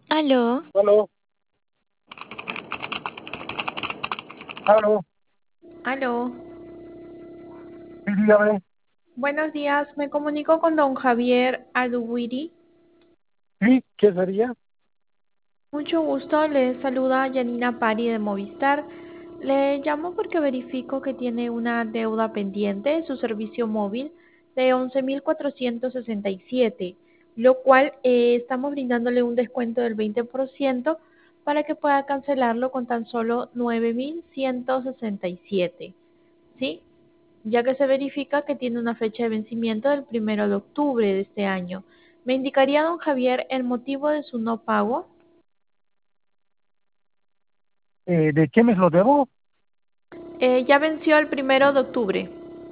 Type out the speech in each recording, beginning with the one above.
Aló, Aló, aló, aló. sí, dígame, Buenos días, me comunico con don Javier Aduwiri. sí, ¿qué sería? Mucho gusto, le saluda Yanina Pari de Movistar. Le llamo porque verifico que tiene una deuda pendiente de su servicio móvil de 11.467, lo cual estamos brindándole un descuento del 20% para que pueda cancelarlo con tan solo 9.167. ¿Sí? Ya que se verifica que tiene una fecha de vencimiento del 1 de octubre de este año. ¿Me indicaría, don Javier, el motivo de su no pago? ¿De qué mes lo debo? Ya venció el 1 de octubre.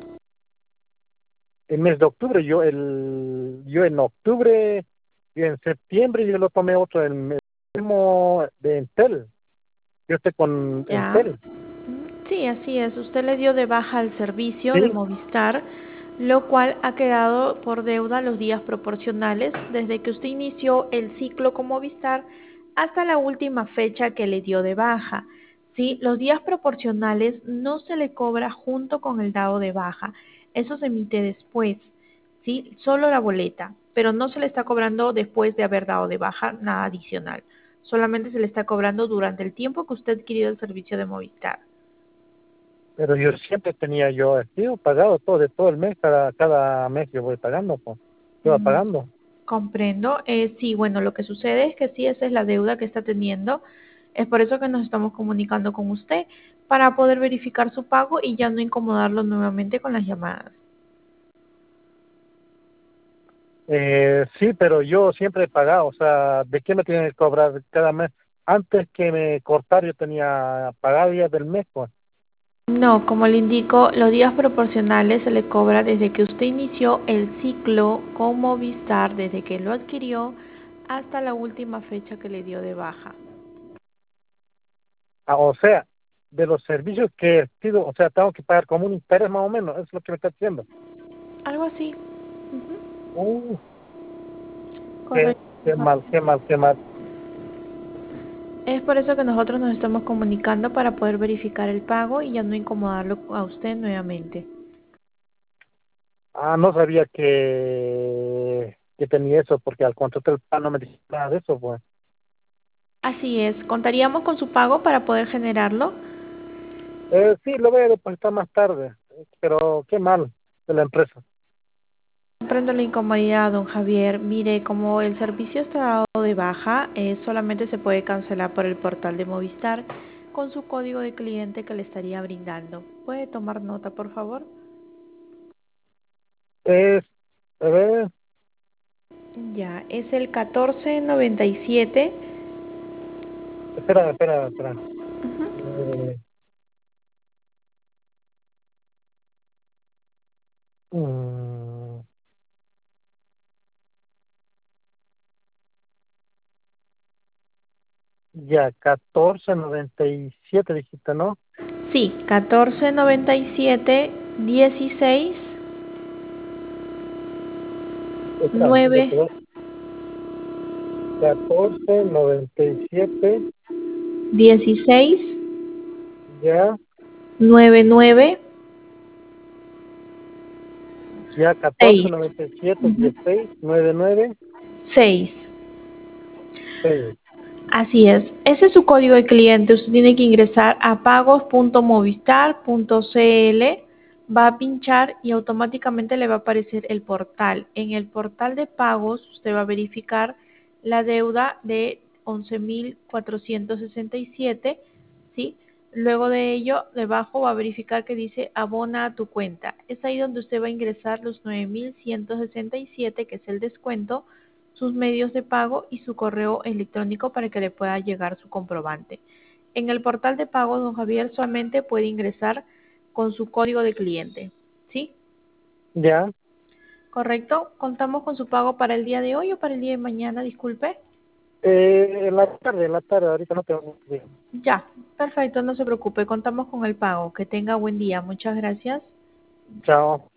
El mes de octubre, yo en octubre y en septiembre yo lo tomé otro, el mismo de Entel, yo estoy con Ya. Entel, Sí, así es. Usted le dio de baja al servicio de sí, Movistar, lo cual ha quedado por deuda los días proporcionales desde que usted inició el ciclo con Movistar hasta la última fecha que le dio de baja. Sí, los días proporcionales no se le cobra junto con el dado de baja. Eso se emite después. Sí, solo la boleta, pero no se le está cobrando después de haber dado de baja nada adicional. Solamente se le está cobrando durante el tiempo que usted ha adquirido el servicio de Movistar. pero yo siempre tenía yo, sigo pagado todo, de todo el mes, cada mes yo voy pagando, pues, yo voy Mm, pagando. comprendo. Sí, bueno, lo que sucede es que sí, esa es la deuda que está teniendo. Es por eso que nos estamos comunicando con usted para poder verificar su pago y ya no incomodarlo nuevamente con las llamadas. Sí, pero yo siempre he pagado, o sea, ¿de qué me tienen que cobrar cada mes? Antes que me cortar yo tenía pagado días del mes, pues. No, como le indico, los días proporcionales se le cobra desde que usted inició el ciclo con Movistar, desde que lo adquirió hasta la última fecha que le dio de baja. Ah, o sea, de los servicios que he sido, o sea, tengo que pagar como un interés más o menos, eso es lo que me está diciendo. Algo así. Uh, qué, qué Correcto. mal, qué mal, qué mal. Es por eso que nosotros nos estamos comunicando para poder verificar el pago y ya no incomodarlo a usted nuevamente. Ah, no sabía que tenía eso, porque al contrato del plan no me dice nada de eso, pues. Así es, contaríamos con su pago para poder generarlo. Sí, lo voy a depositar más tarde, pero qué mal de la empresa. Comprendo la incomodidad, don Javier. Mire, como el servicio está dado de baja, solamente se puede cancelar por el portal de Movistar con su código de cliente que le estaría brindando. ¿Puede tomar nota, por favor? Es, a ver, Ya, es el 1497. espera, espera, espera. Eh, mm, ya, 1497 dijiste, ¿no? Sí, 1497 16 Espera, 9 1497 16 ya, 99 ya, 6. 1497 16 99 6. 6. Así es. Ese es su código de cliente. Usted tiene que ingresar a pagos.movistar.cl, va a pinchar y automáticamente le va a aparecer el portal. En el portal de pagos usted va a verificar la deuda de 11.467, ¿sí? Luego de ello, debajo va a verificar que dice abona a tu cuenta. Es ahí donde usted va a ingresar los 9.167, que es el descuento, sus medios de pago y su correo electrónico para que le pueda llegar su comprobante. En el portal de pagos, don Javier solamente puede ingresar con su código de cliente. ¿Sí? Ya, ¿Correcto? ¿Contamos con su pago para el día de hoy o para el día de mañana? Disculpe. en la tarde, ahorita no tengo mucho tiempo. Ya, perfecto, no se preocupe, contamos con el pago. Que tenga buen día. Muchas gracias. Chao.